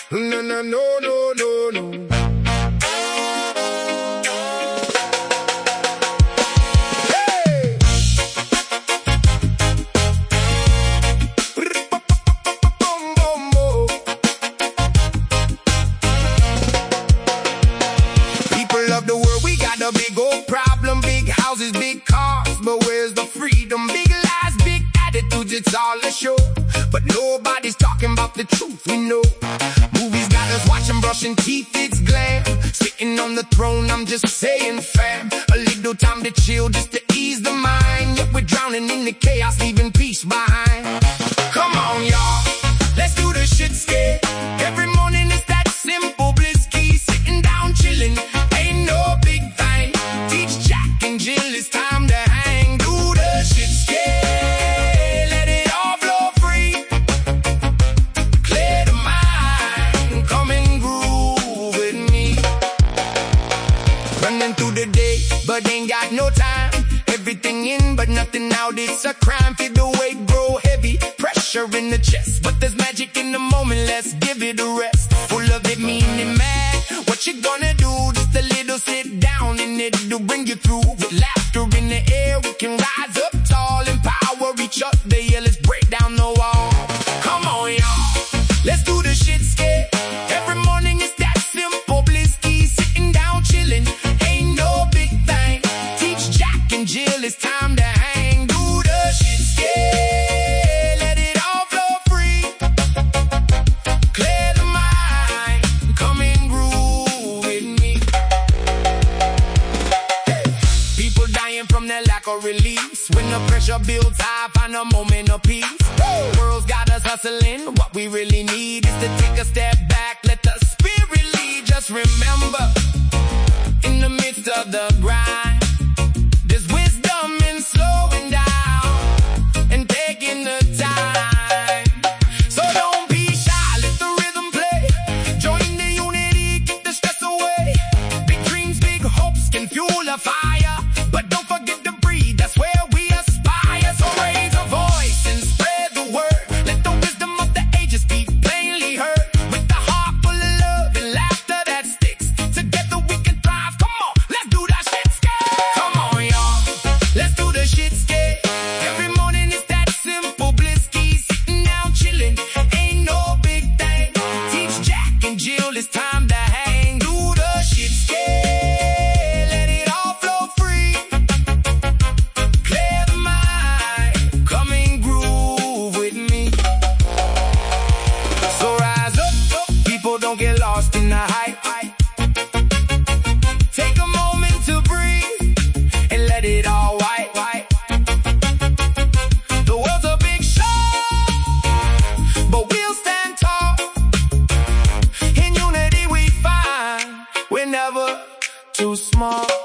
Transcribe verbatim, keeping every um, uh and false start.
No, no, no, no, no, no. Hey! People of the world, we got a big old problem. Big houses, big cars, but where's the freedom? Big lies, big attitudes, it's all a show. But nobody's talking about the truth, we know. Movies got us watching, brushing teeth, it's glam. Sitting on the throne, I'm just saying, fam. A little time to chill, just to ease the mind. Yet we're drowning in the chaos, leaving peace behind. Come on, y'all, let's do the shit scared. Every morning it's that simple bliss key. Sitting down, chilling, ain't no big thing. Teach Jack and Jill, it's time to hang. Do the shit scared, let it all flow free. Clear the mind, come and groove with me. Running through the day, but ain't got no time. Everything in, but nothing out, it's a crime. Feel the weight grow heavy, pressure in the chest. But there's magic in the moment, let's give it a rest. Full of it, meaning mad. What you gonna do? Just a little sit down and it'll bring you through. With laughter in the air, we can rise up tall. Empower each other, yeah, let's break down the wall. Come on, y'all, let's do the shit scared. Every morning it's that simple bliss key. Sitting down, chilling, ain't no big thing. Teach Jack and Jill, it's time to hang. Do the shit scared, let it all flow free. Clear the mind, come and groove with me. Hey. People dying from their lack of release. When the pressure builds high, find a moment of peace. The world's got us hustling, what we really need is to take a step back, let the spirit lead. Just remember, in the midst of the grind, there's wisdom in slowing down and taking the time. So don't be shy, let the rhythm play. Join the unity, get the stress away. Big dreams, big hopes can fuel a fire. But don't forget to breathe, that's where we aspire. So raise a voice and spread the word. Let the wisdom of the ages be plainly heard. With the heart full of love and laughter that sticks. Together we can thrive, come on, let's do that shit scared. Come on, y'all, let's do the shit scared. Every morning it's that simple bliss key. Sitting down, chilling, ain't no big thing. Teach Jack and Jill, it's time to hang. Do the shit scared, let it all flow free. Clear the mind, come and groove with me. So rise up, up, people don't get lost in the hype. Take a moment to breathe and let it all wipe, wipe. The world's a big show, but we'll stand tall. In unity we find we're never too small.